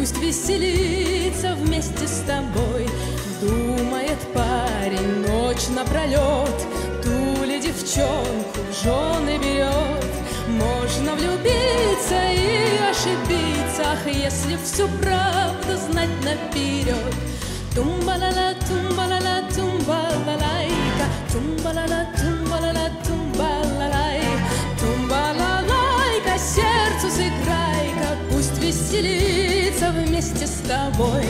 пусть веселится вместе с тобой. Думает парень ночь напролет, ту ли девчонку в жены берет. Можно влюбиться и ошибиться, ах, если всю правду знать наперед. Тумба-ла-ла, тумба-ла-ла, тумба-ла-лайка, тумба-ла-ла, тумба-ла-ла, тумба-ла-лай. Тумба-ла-лайка, сердцу сыграй-ка, пусть веселится вместе с тобой.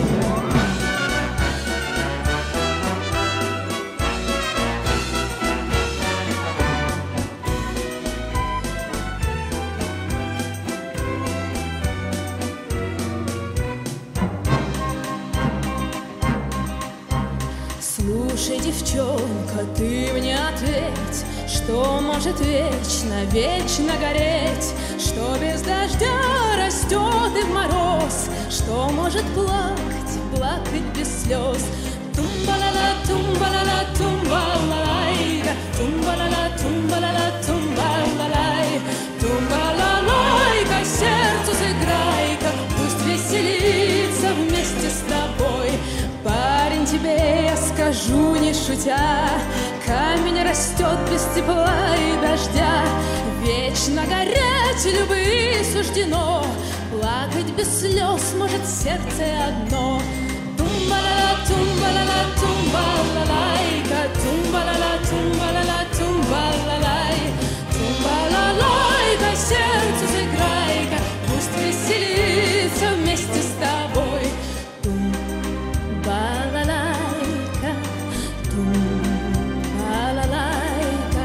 Слушай, девчонка, ты мне ответь, что может вечно, вечно гореть, что без дождя растет и в мороз, что может плакать, плакать без слез. Тумба-ла-ла, тумба-ла-ла, тумба-ла-лайка, тумба-ла-ла, тумба-ла-ла, тумба-ла-лай. Тумба-ла-лайка, сердцу сыграй-ка, пусть веселится вместе с тобой. Парень, тебе я скажу, не шутя, камень растет без тепла и дождя. Вечно гореть любви суждено, плакать без слез может сердце одно. Тумба-ла-ла, тумба-ла-ла, тумба-ла-лайка, тумба-ла-ла, тумба-ла-ла, тумба-ла-лай. Тумба-ла-лайка, сердцу сыграй-ка, пусть веселится вместе с тобой. Тумба-ла-лайка, тумба-ла-лайка.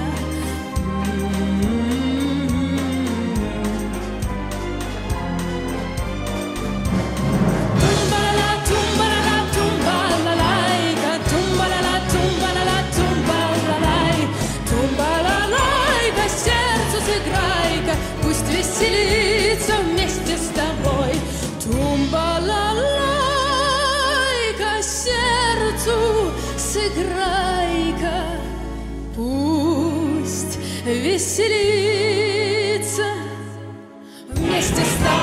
Тумба-ла-ла, тумба-ла-ла, тумба-ла-лайка, тумба-ла-ла, тумба-ла-ла, тумба-ла-лай. Тумба-ла-лайка, сердцу сыграй-ка, пусть веселится вместе с тобой. Тумба-ла-лайка, сердцу сыграй-ка, пусть веселится вместе с тобой.